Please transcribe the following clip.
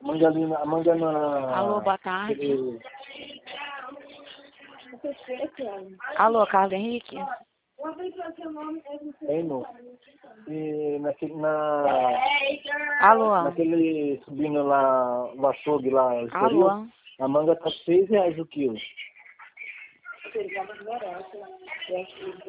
Manga ali, a manga na... Alô, boa tarde. Aquele... Alô, Carlos Henrique? Hein, moço? E Alô? naquele subindo lá, o açougue lá, Estoril, Alô? a manga tá R$6 o quilo.